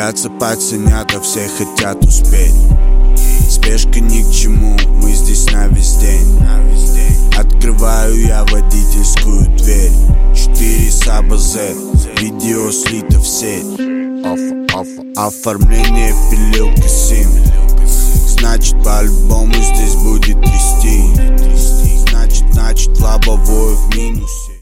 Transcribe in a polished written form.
Боятся пацанята, все хотят успеть. Спешка ни к чему, мы здесь на весь день. Открываю я водительскую дверь. 4 Саба Z, видео слито в сеть. Оформление пилилка сим. Значит по-любому